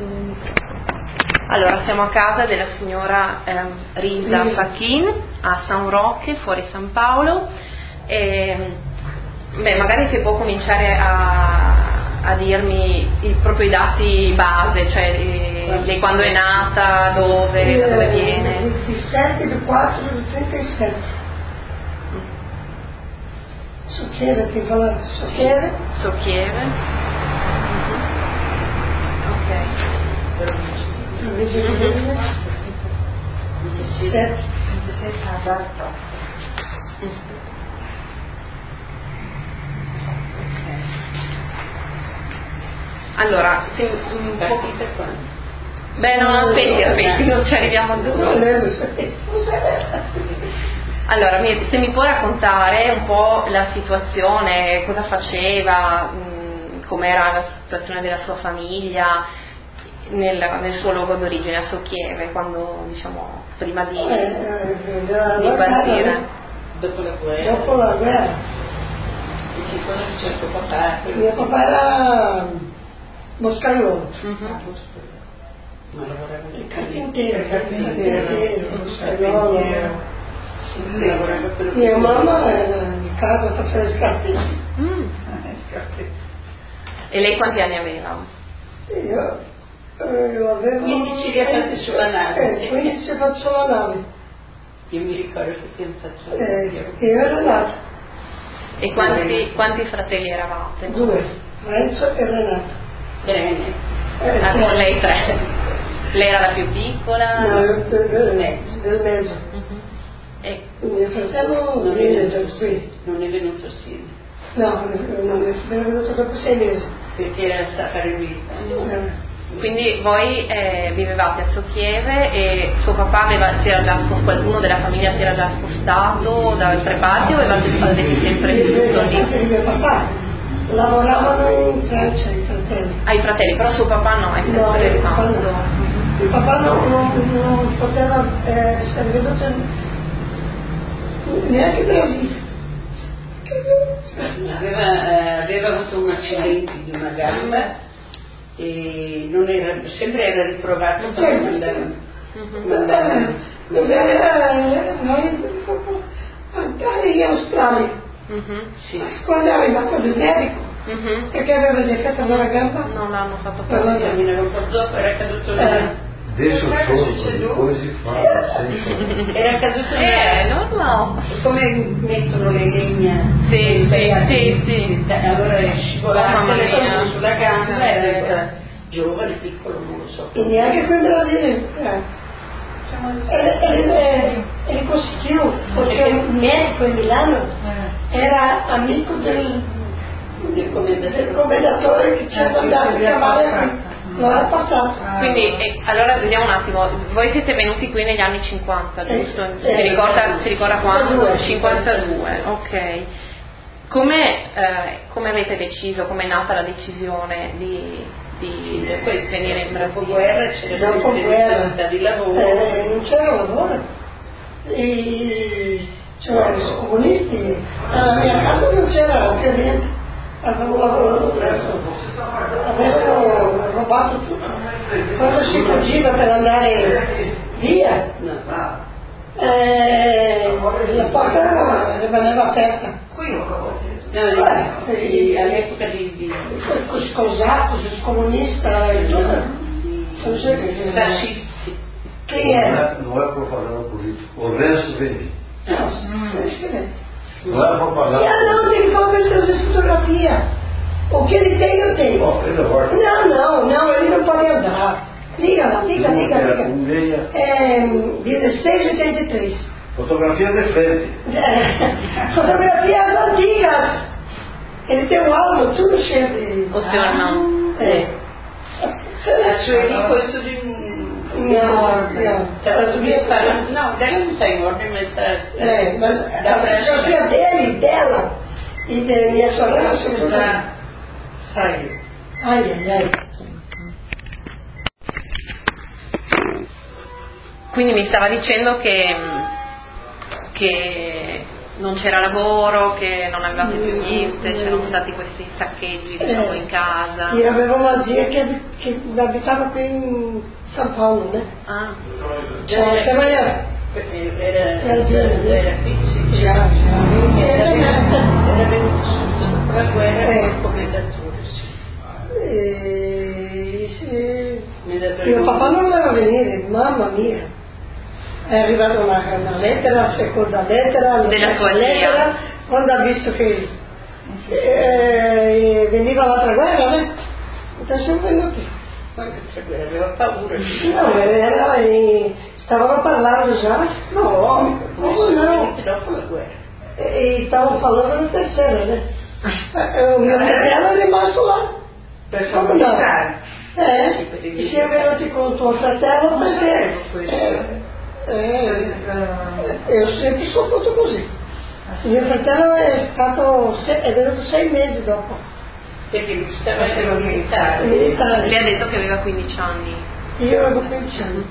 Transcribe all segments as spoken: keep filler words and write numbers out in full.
Allora, siamo a casa della signora eh, Risa Facchin a San Roque, fuori San Paolo. E, beh, magari se può cominciare a, a dirmi i, proprio i dati base, cioè di, di quando è nata, dove, da dove viene. ventisette di quattro del trentasette. Socchieve, che fa Socchieve? Socchieve. Mm-hmm. Ok. ventisette. Allora, se un po'. Beh, non aspetti, aspetti, non ci arriviamo a due. Allora, se mi può raccontare un po' la situazione, cosa faceva, com'era la situazione della sua famiglia nel, nel suo luogo d'origine, a Socchieve, quando, diciamo, prima di, eh, eh, di partire. Dopo la guerra. Dopo la guerra. E cosa faceva tuo papà? Il mio papà era boscaiolo. Mm-hmm. Ma lavorava Il nel carpentiere, carpentiere, boscaiolo. lavorava per Mia mamma era di casa, faceva le scarpe. Mm. E lei quanti anni aveva? Io, eh, io avevo quindici che fate sulla nave. Eh, quindici che faccio sulla nave. Io mi ricordo che ti hanno fatto. Eh, io ero nata. E quanti, quanti fratelli eravate? Due, Renzo e Renato. Bene. Eh, Ah, con lei tre. Lei era la più piccola? No, io del mezzo. Del mezzo. Mm-hmm. E mio fratello non viene è da qui. Non è venuto assieme. No, non è venuto dopo sei mesi. Perché era stata riunita. Eh. quindi voi eh, vivevate a Socchieve e suo papà aveva, si era già spostato, qualcuno della famiglia si era già spostato da altre parti o avevate, avete sempre vissuto lì? Mio papà lavoravano in Francia, i fratelli. Ah, i fratelli, però suo papà no, è No, sempre il papà rimasto. no. Il papà non, non, non poteva eh, essere venuto neanche in Brasile. Aveva, eh, aveva avuto un accidente di una gamba e non era, sempre era riprovato quando mandavano. mandavano Noi andare in Australia. Mm-hmm. Sì. Quando è arrivato il medico, Mm-hmm. perché aveva defetto nella gamba, Non l'hanno fatto per la partire. gamba. Un po' dopo era caduto là. Eh. Adesso solo, poi si fa senza... Era caduto Eh, è là. normale. Come mettono le legna? Sì, sì, sì, sì. Allora è scivolato Mamma mia. sulla gamba, era giovane, piccolo, non lo so. E neanche qui in Brasile. Ele, ele conseguiu, porque o médico in Milano era amico del, del commendatore che ci ha mandato a chiamare qui l'ora passata. Quindi, eh, allora vediamo un attimo, voi siete venuti qui negli anni cinquanta, giusto? Eh, Si eh, ricorda, si ricorda quando? cinquantadue. cinquantadue, ok. Come, eh, come avete deciso, come è nata la decisione di, di Poi venire in dopo Brasile? guerra c'era Dopo guerra di lavoro. eh, non c'era lavoro. E, cioè, i comunisti, alla mia casa non c'era ovviamente. Avevano, avevano rubato tutto. Quando si fuggiva per andare via, eh, la porta rimaneva aperta. No, Eh, all'epoca di, di con i cosacchi, i comunisti e tutto. fascisti. Quem era? Não é propaganda política. O resto vem. Nossa, acho que não. Não é propaganda. Ah, não, ele vai trazer fotografia. O que ele tem, eu tenho. Bom, ele agora. Não, não, não, ele não pode andar. Liga lá, liga, liga, liga. Meia. É dezesseis de oitenta e três. Fotografia de frente. É, fotografias antigas. Ele tem um álbum tudo cheio de. O senhor não? É. A sua lì questo di Não, não. Estava subito falando, não, dela não está em ordem, mas está. É, mas a fotografia dele, dela e da minha sorella sono tudo. Sai. Ai, ai, ai. Quindi mi stava dicendo che, che non c'era lavoro, che non avevate più niente, c'erano stati questi saccheggi, diciamo, Eh, in casa. Io avevo una zia che, che abitava qui in San Paolo, né? Ah, Cioè, che era, Era, Era di- era piccolo, era, era venuto subito dopo la guerra Eh. come commendatore, sì. e, sì, Commendatore mio di- papà non voleva venire, mamma mia. È arrivata una, una lettera, la seconda lettera, la Della terza tua zia. lettera, quando ha visto che eh, veniva l'altra guerra, né? Entonces siamo venuti. Guarda, cioè, aveva paura. No, era, e stavano parlando già. No, come no? dopo la guerra. E stavano parlando della terza, né? Eh, mio fratello è rimasto là. Per Come no? familiare. Eh, e siamo venuti con tuo fratello perché eh, eh, io ho sempre saputo così. Mio fratello è stato se- è venuto sei mesi dopo. Perché lui stava ero militare. Militare. le ha detto che aveva quindici anni. Io avevo quindici anni.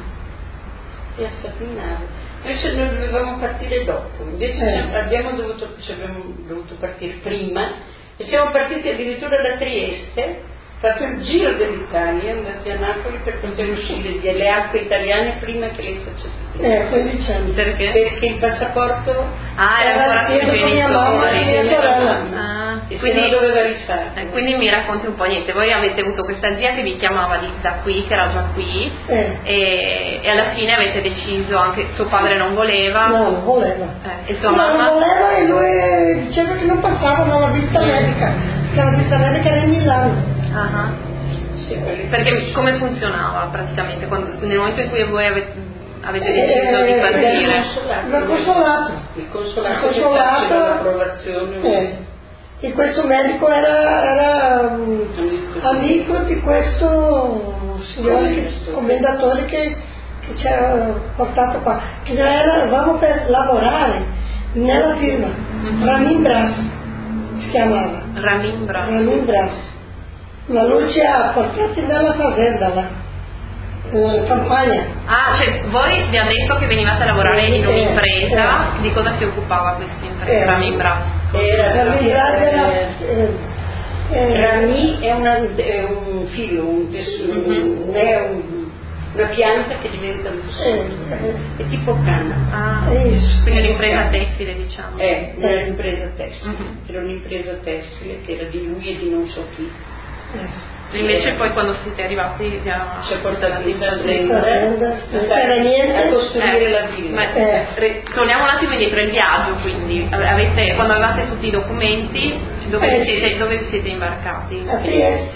E è stato in nave. Noi se noi dovevamo partire dopo, invece Eh. siamo- abbiamo, dovuto, ci abbiamo dovuto partire prima e siamo partiti addirittura da Trieste, fatto il giro dell'Italia, andati a Napoli per poter uscire dalle acque italiane prima che lei facesse il Eh, quindici anni. Perché? perché il passaporto Ah, era ancora con i Era con mia mamma e genitori. mia sorella. Ah, e quindi, quindi doveva rifare. eh, quindi mi racconti un po' niente. Voi avete avuto questa zia che vi chiamava di, da qui, che era già qui, Eh. e, e alla fine avete deciso, anche suo padre non voleva. No, non voleva. Eh, e tua No, mamma? non voleva e lui diceva che non passavano la visita medica, che la visita medica era in Milano. Ah, ah. Sì, quelli- Perché come funzionava praticamente quando, nel momento in cui voi avete, avete deciso Eh, di il partire? consolato. Il consolato. Il consolato, Il consolato- che faceva l'approvazione. Eh. E questo medico era, era um, amico di questo signore, che, commendatore che, che ci ha portato qua, che era, eravamo per lavorare nella firma, Ramin Bras si chiamava, Ramimbra. Ramin Bras, ma lui ci ha portati nella fazenda là, nella campagna. Ah, cioè voi vi ha detto che venivate a lavorare in un'impresa, di cosa si occupava questa impresa? Eh. Ramimbra. Era, Ramin Bras era, eh, eh, eh, Rami è, una, è un filo, un tessuto, Mhm. non è un- una pianta che diventa un tessuto, eh, è tipo canna. Ah, eh, isso. quindi un'impresa tessile, diciamo. È un'impresa tessile, Mhm. era un'impresa tessile che era di lui e di non so chi. Eh. E invece poi quando siete arrivati vi ha Ci ha portato in Fazenda, fazenda non c'era niente. a costruire Eh, la villa. ma- Eh. re- torniamo un attimo indietro il viaggio, quindi Ave- avete, quando avevate tutti i documenti, dove, Eh, vi siete, dove vi siete imbarcati? A Trieste.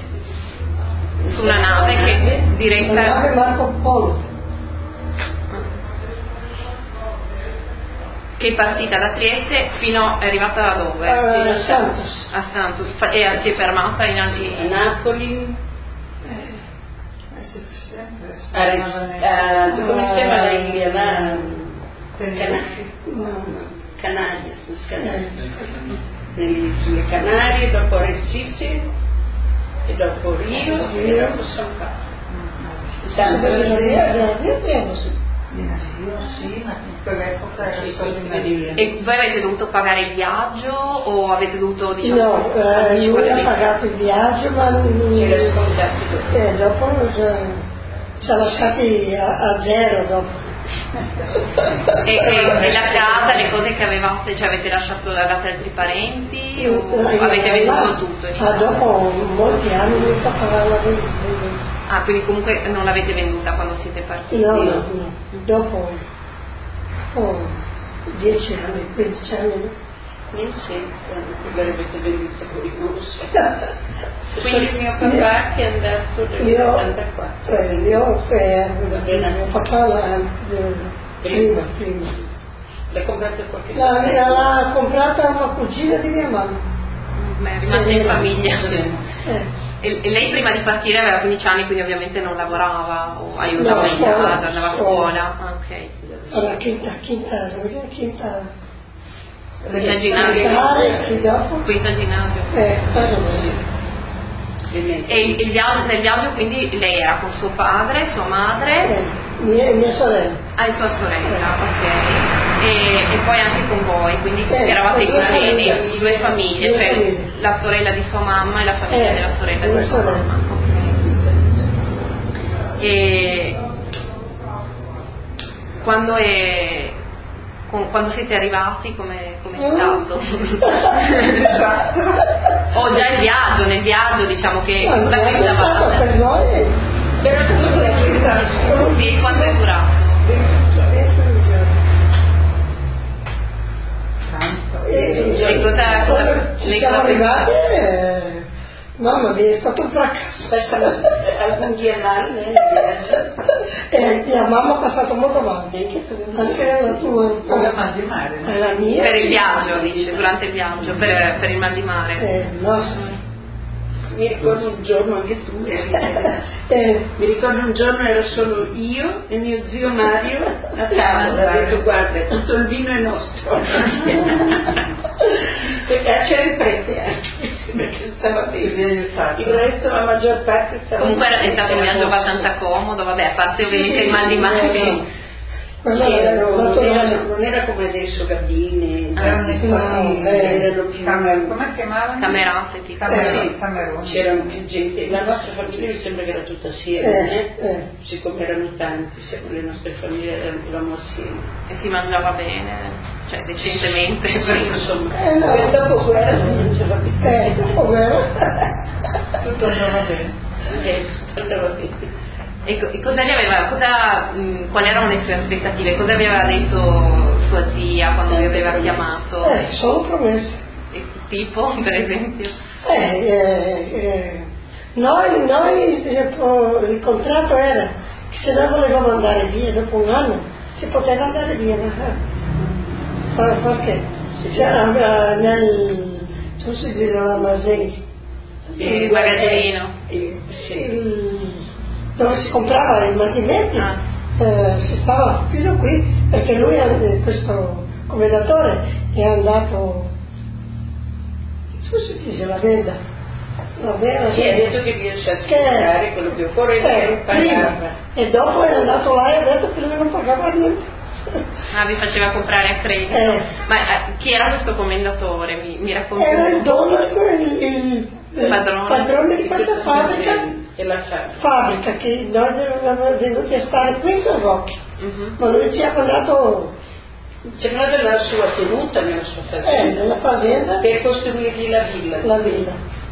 Su una nave che diretta. La nave Marco Polo. Che è partita da Trieste fino è arrivata da dove? A Eh, Santos. A Santos. Fa- e si è fermata in A altri. Napoli, Eh, a, Res- a, come si chiama la Ilia? La Canarie, no. Canarie, las Canaries. Eh, Nelle sulle Canarie, dopo Recife, e dopo Rio, e dopo San Paolo. San Dove Paolo. via via tempo, sì. Sì, ma in quell'epoca era Sì, stato in sì. E voi avete dovuto pagare il viaggio o avete dovuto, diciamo, No, eh, lui anticipare ha dei- pagato il viaggio, ma Ce l'ha scontato dopo. eh, dopo già- ci ha lasciati a, a zero dopo. E, e- e la casa, le cose che avevate, cioè avete lasciato, avevate altri parenti o avete venduto tutto? in Ah, Italia? dopo molti anni mio papà l'ha venduto. Ah, quindi comunque non l'avete venduta quando siete partiti? No, no, no. Dopo oh, dieci anni, quindici anni. no? Non so quando l'avete venduta voi, non lo so. Quindi Quindi mio papà che è andato nel Io, settantaquattro. eh, io eh, mio papà l'ha eh, prima, prima. L'ha comprata qualche L'ha, l'ha comprata una cugina di mia mamma. Beh, è rimasta in famiglia. Eh, E, e lei prima di partire aveva quindici anni, quindi ovviamente non lavorava o aiutava No, in scuola, casa, andava a scuola. scuola. Ah, ok. alla quinta, quinta, quinta, quinta, Quinta ginnasio. elementare, e dopo, Quinta ginnasio. eh, cosa vuoi? E il, il viaggio, nel viaggio quindi lei era con suo padre, sua madre, Eh, mia, mia sorella. ah, e sua sorella, ok. e, e poi anche con voi, quindi Eh, eravate due così famiglie. di due famiglie, Due cioè famiglie. la sorella di sua mamma e la famiglia Eh, della sorella due di sua sorelle. mamma. Ok. E quando è con- quando siete arrivati come come è stato? O già il viaggio, nel viaggio diciamo che No, cosa non è stato pensavate? per noi, però è stato la verità. Sì, quanto è durato? ventuno giorni. Tanto. E, E cosa- cosa- quando ci lei siamo cosa arrivati, eh, mamma mia, è stato un fracasso. Alcun biennale nel viaggio. E la mamma ha passato molto male, anche la tua, Con la mal di mare, no? e la mia. Per il viaggio, dice, durante il viaggio, per, per il mal di mare. Eh, no, Mi ricordo un giorno, anche tu eri eh, mi ricordo un giorno ero solo io e mio zio Mario a tavola, ha detto guarda tutto il vino è nostro. Perché c'era il prete anche, perché stava bene. Il resto la maggior parte stava Comunque è stato un viaggio abbastanza comodo, vabbè, a parte ovviamente il mal di mare. quello Sì, era erano- non, naturale. era, non era come adesso cabine, Erano eh, no, eh, erano più Camer- come si chiamavano? Camerate, tipo. Camer- sì, Cameroni. c'erano più gente, la nostra famiglia mi sembra che era tutta assieme, Eh, eh? eh. siccome erano tanti, siamo, le nostre famiglie eravamo assieme. E si mangiava bene, cioè decentemente. Sì, insomma, Eh, no. per dopo guerra si mangiava bene. Eh, dopo guerra. Tutto andava bene. Eh, tutto andava bene. E, co- e cosa gli aveva, cosa, mh, quali erano le sue aspettative? Cosa vi aveva detto sua zia quando vi aveva chiamato? Eh, solo promesse. E tipo, per esempio? Eh, eh, eh, noi, noi eh, il contratto era che se noi volevamo andare via dopo un anno si poteva andare via, ma eh, perché? C'era eh, nel, tu si dice nell'Amazon, Il magazzino. Eh, sì. il- dove si comprava i mantimenti, Ah. eh, si stava fino qui perché lui, eh, questo commendatore, è andato, come si dice, la venda, la venda, Sì, ha detto che riesce a che- spiegare quello che occorreva eh, e prima, pagava. e dopo è andato là e ha detto che lui non pagava niente. Ah, vi faceva comprare a credito. Eh. Ma eh, chi era questo commendatore? Mi, mi racconti Era un il po'? dono, il, il, il Padrone. padrone di questa fabbrica, E la fabbrica. fabbrica che noi avevamo venuti a stare qui in San Rocchi, Mhm. ma lui ci ha mandato C'era una della sua tenuta nella sua eh, fazenda nella fazenda per costruirgli la villa. la villa.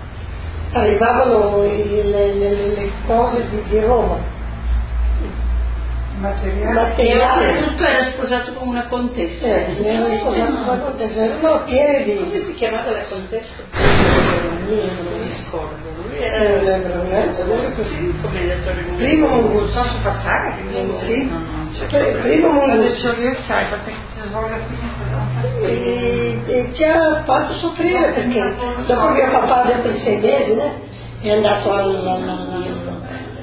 Arrivavano i- le, le- le- le cose di, di Roma, Materiale. E materiali. oltretutto era sposato con una contessa. Eh, mi erano sposato con la contessa, erano pieni di... Come si chiamava la contessa? Non Non mi ricordo. Lui Eh, era non lembro, eh, lui così. sì, commendatore comunque. Primo Mongucci. Posso passare? Sì. No, no, c'è Pr- primo Mongucci. Adesso io sai perché ci svolge E, e ci ha fatto soffrire perché dopo mio papà dopo i sei mesi, né, è andato al... al, al, al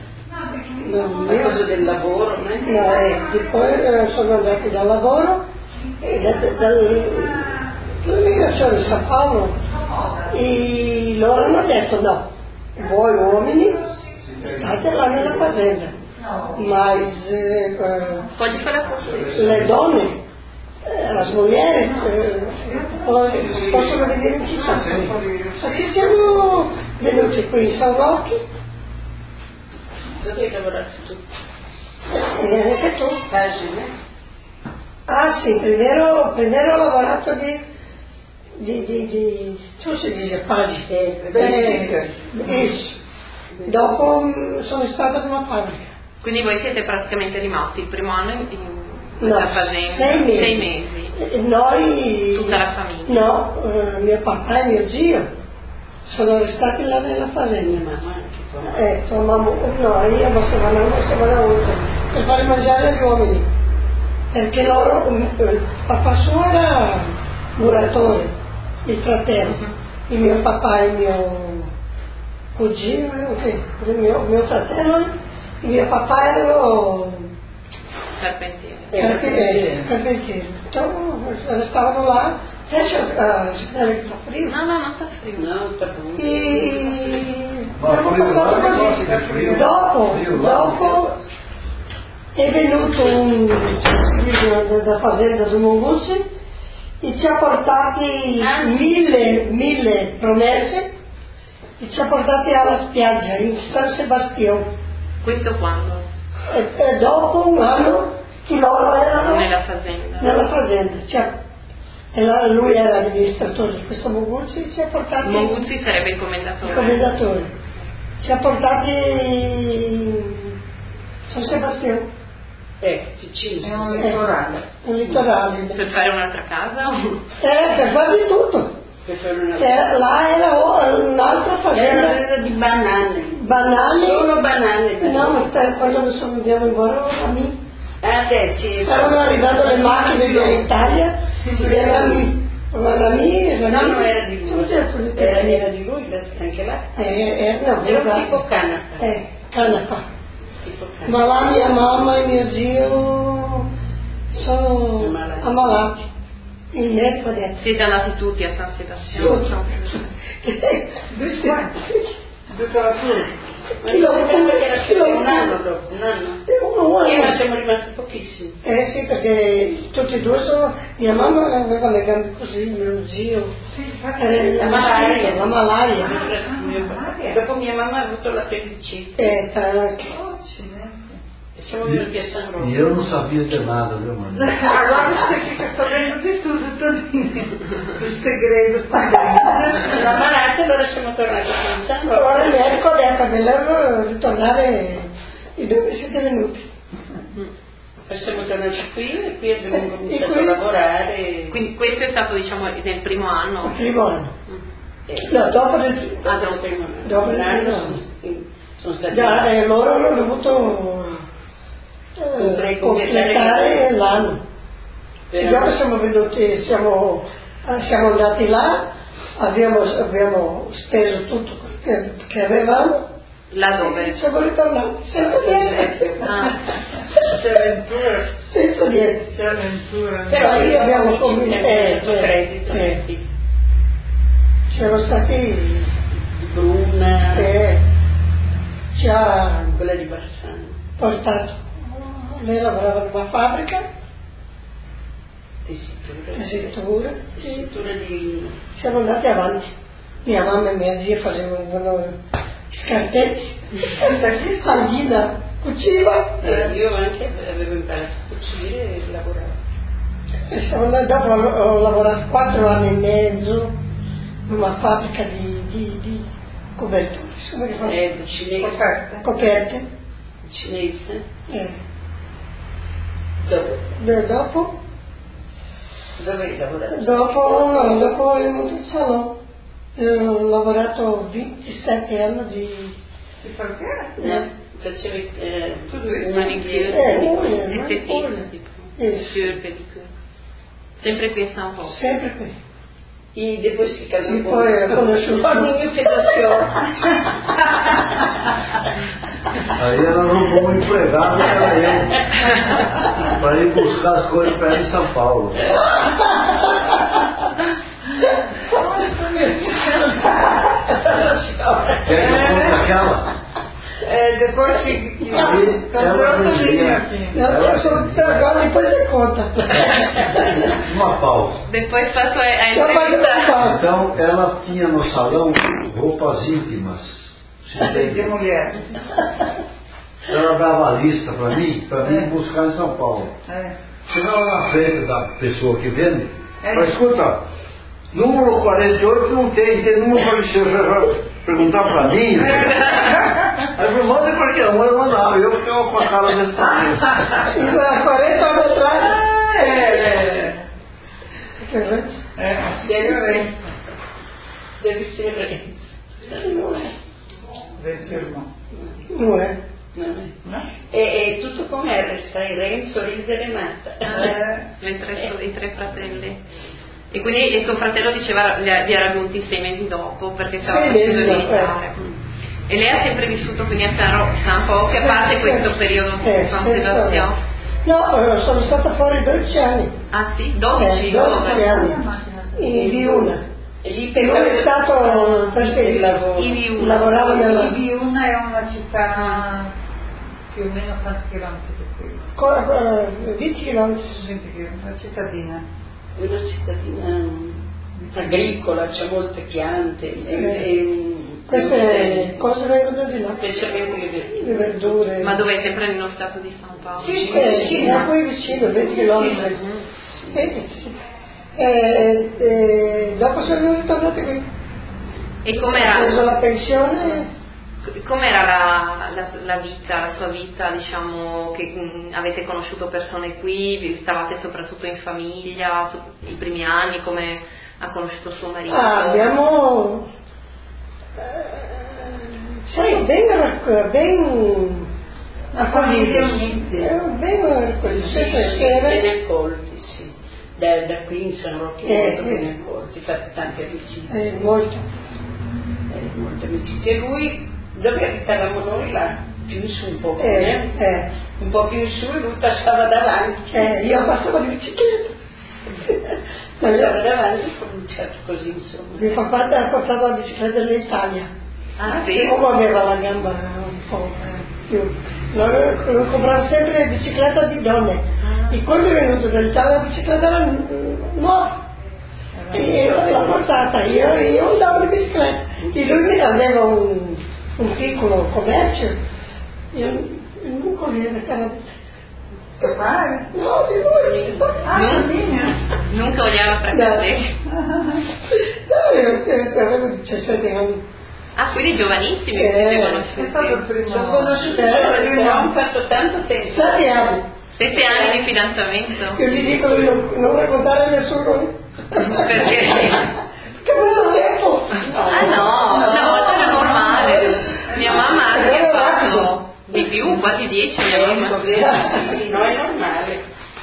A causa del lavoro, no? no, eh, e poi eh, sono andati dal lavoro e da, da, dal- dall'immigrazione di San Paolo e loro hanno detto no, voi uomini state là nella fazenda, ma eh, Pode falar português. le donne, eh, le mulheres eh, poi possono venire in città. Così siamo venuti qui in San Rocchi Dove hai lavorato tu? e anche tu. Pagine? Ah sì, primero, primero ho lavorato di, di, di, di come si dice, pagine. Eh, Eh, isso. Dopo mm, sono stata in una fabbrica. Quindi voi siete praticamente rimasti il primo anno in, in No, questa fazenda? sei mesi. Sei mesi. Eh, Noi... Tutta la famiglia? No, eh, mio papà e mio zio sono restati là nella Mia fazenda. mamma anche tua mamma. Eh, tua mamma, no, io una settimana, una settimana oltre, per fare mangiare agli uomini. Perché loro, eh, papà suo era muratore, il fratello, il mio papà e il mio cugino, eh, ok, il mio, mio fratello, il mio papà erano Carpentiere. carpentieri, carpentieri. Então, restavano là, riesce a girare il frio. No, no, non sta frio. No, sta bene. E Ma abbiamo frio là, passato che così. cosa che frio? Dopo, Frio là, dopo è venuto un cittadino da fazenda di Mongucci e ci ha portati Ah. mille, mille promesse e ci ha portati alla spiaggia in San Sebastiano. Questo quando? E, e dopo un anno che loro erano Nella fazenda. nella fazenda. Cioè, e là lui era l'amministratore di questo Mongucci e ci ha portati Mongucci sarebbe il il commendatore. commendatore. Ci ha portati in San Sebastiano. Eh, vicino. È un litorale. Un litorale. Per fare un'altra casa? Eh, per fare di tutto. Per fare una... Eh, là era o- un'altra Era fazenda. era di banane. Banali. Solo banane. No, ma te- quando ne sono andiamo in Borgo, a me. Ah, beh, sì. Stavano arrivando le macchine dall'Italia, era lì. Ma la mia era No, lì. non era di lui. Tutti altri Era, lì. era di lui, anche là. Eh, eh, no, Era un guarda. tipo canapa. Eh, canapa. Tipo canapa. Ma là mia mamma e mio zio sono Ammalati. ammalati. Il medico ha detto. Siete andati tutti a San Sebastiano? Due quanti? Tutta la tua. Ma io pensavo che era solo un anno dopo, un anno. Un Io ma anno. siamo rimasti pochissimi. Eh sì, perché tutti e due sono. Mia mamma aveva le gambe così, mio zio. Sì, infatti. Eh, La malaria. La malaria. Mio papà. E dopo mia mamma ha avuto l'appendicite. Eh, anche. Oh, accidenti. E siamo venuti a San Rocco. E eu não sabia de nada, viu, mano? Agora você fica sabendo di tutto, todinho. Os segredos também. La malata, allora siamo tornati a San Allora il Rocco. medico ha detto bello ritornare e dove siete venuti? Poi siamo tornati qui e qui abbiamo E cominciato qui? a lavorare. Quindi questo è stato diciamo nel primo Il anno? primo anno. Eh, No, dopo del Ah, dopo il primo anno. Dopo il Un anno primo sono, anno. sono stati. Già, eh, loro hanno dovuto eh, Comple- completare l'anno. E Però- dopo siamo venuti, siamo, eh, siamo andati là, abbiamo, abbiamo speso tutto quello che, che avevamo Là e dove? siamo ritornati senza niente. Ah. C'è avventura. Senza niente. C'è avventura. Però Lì io abbiamo avevo cominciato- eh, eh, credito. eh. Sì. Siamo stati, Bruna, eh, ci ha quella di Bassano. portato, lei lavorava in una fabbrica, Tessitura. tessitura, e Tessitura di. siamo andati avanti. Mia mamma e mia zia facevano scarpetti, sardina, cuciva, Eh, io anche avevo imparato a cucire e lavoravo. e siamo andati, dopo ho, ho lavorato quattro anni e mezzo in una fabbrica di, di, di coperture, come che fa? Eh, di cinese. Coperte. Coperte. Cinese. Eh. Dove? E dopo, Dove hai lavorato? dopo, no, dopo ho venuto in salone. Io ho lavorato ventisette anni di... Di parziale? No, facevi eh, Tutto Manicure, Eh, pedicure, eh, estetismo, eh, tipo. eh. Sure, pedicure. Sempre qui a San Rocco. Sempre qui. E depois si casò E con poi ho conosciuto Toninho Federazione. Aí ela arrumou um empregado para eu, para ir buscar as coisas para ela em São Paulo. Quer que eu conte aquela? É, depois que, que Aí comprou ela tudinho dizia, aqui. Eu sou até agora, depois você conta. uma pausa. Depois faço a, a Só para entrevista. contar. Então ela tinha no salão roupas íntimas. De mulher. Ela dava a lista para mim, para mim buscar em São Paulo. É. Chegava na frente da pessoa que vende, É. mas escuta, número quarenta e oito não tem, tem número quarenta e oito, perguntar para mim. Aí eu falei, manda qualquer um, eu mandava, eu ficava com a cara desse tamanho. Isso há quarenta anos atrás. É, é. Que antes. É, Deve, deve ser Renzo. Não é. Vê seu irmão. Não é. Não é? Não? E, e tutto con R, stai Renzo, Risa e Renata. Eh. Le tre, I tre fratelli. E quindi il tuo fratello diceva li vi era venuti sei mesi dopo perché stava Sei facendo mesi dopo, militare. E lei ha sempre vissuto quindi a San Ro- San Rocco, a parte Sì, questo sì. periodo di Eh, San sì, Sebastiano. No, eh, sono stata fuori dodici anni. Ah sì? Eh, dodici? dodici Dove? anni. In Viuna. E lì per Lui è stato per il lavoro. In Viuna. lavorava nella... Ibi una è una città più o meno quanti chilometri da qui? Co- eh, venti chilometri. venti chilometri, una cittadina. Una cittadina agricola, c'è molte piante e, e Queste cose vengono di là, specialmente le verdure. le verdure. Ma dove? Sempre nello stato di San Paolo? Sì, eh, sì, da qui vicino, venti chilometri. E, e, e dopo sono ritornati qui. E Ho com'era, preso la pensione. com'era la, la, la vita, la sua vita, diciamo, che mh, avete conosciuto persone qui, vi stavate soprattutto in famiglia, su- i primi anni, come ha conosciuto suo marito? Ah, abbiamo eh, siamo ben, rac- ben accogliti, eh, ben accogliti, Sì, sempre sì, sera. ben accolti, sì. Da, da qui in San Rocco Eh, molto eh. ben accolti, fatti tante amicizie, Eh, molto. eh, molte amicizie. E lui, dove abitavamo noi là, più in su un po', Eh, eh? eh, un po' più in su e lui passava davanti. eh, io passavo di bicicletta. Passava davanti e cominciato così, insomma. Mio papà ha portato la bicicletta dall'Italia. Ah sì? Come aveva la gamba un po' più. Lui, lui comprava sempre bicicletta di donne. E quando è venuto dall'Italia la bicicletta era nu- nuova. E io l'ho portata, io, io andavo in bicicletta. E lui aveva un, un piccolo commercio. Io non correva carabita. Che fare? No, di lui. Ah, bambina. Nunca odiava fratelli. No, io, io avevo diciassette anni. Ah, quindi giovanissimi Eh, siete È conosciuti. stato il primo. Sono conosciuti, Eh, lui non ha fatto tanto tempo. Sette anni. Sette anni di fidanzamento? Io gli dico lui non, non raccontare a nessuno. Perché? Che bello tempo! Ah no, una volta era normale. Mia mamma anche ha fatto di più, quasi dieci mia mamma. Sì, no, è normale.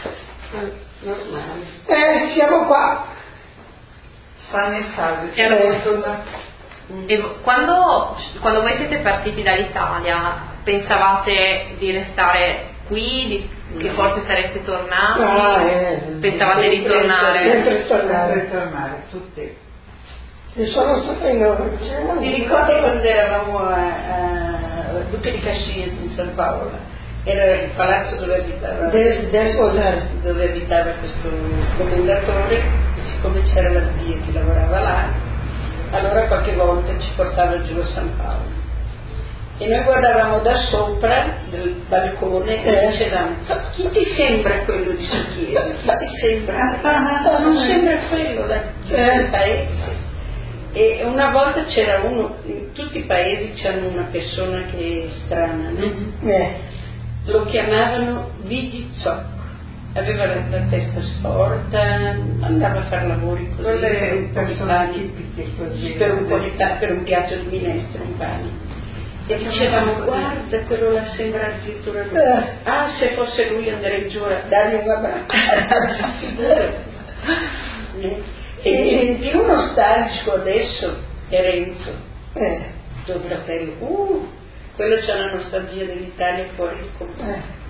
Normale. Eh, siamo qua. Sani e salvi. E allora- Torna- E quando, quando voi siete partiti dall'Italia, pensavate di restare qui, di- che forse sareste tornati? Ah, eh. Pensavate di tornare? Sempre tornare. Per tornare, tutti. Io sono stata in Norvegia. Ti ricordi quando eravamo a, a Duca di Cascina in San Paolo? Era il palazzo dove abitava, Del, del Hotel. dove abitava questo commendatore, e siccome c'era la zia che lavorava là, allora qualche volta ci portava giù a San Paolo. E noi guardavamo da sopra del balcone e Eh. dicevamo: chi ti sembra quello di Suchiera? Chi ti sembra? No, non sembra quello da del paese. E una volta c'era uno, in tutti i paesi c'hanno una persona che è strana, no? Eh. Lo chiamavano Vigizocco, aveva la, la testa storta, andava a fare lavori così Quelle per un po' di persone pane, tipiche così. per un po' di pane, per un piatto di minestra, un pane. E dicevamo: guarda, quello là sembra addirittura lui. Eh. Ah, se fosse lui andrei giù a dargli un abbraccio. Figurati. Eh. E più nostalgico adesso è Renzo, Eh. tuo fratello. Uh, quello c'è una nostalgia dell'Italia fuori di confine. Eh.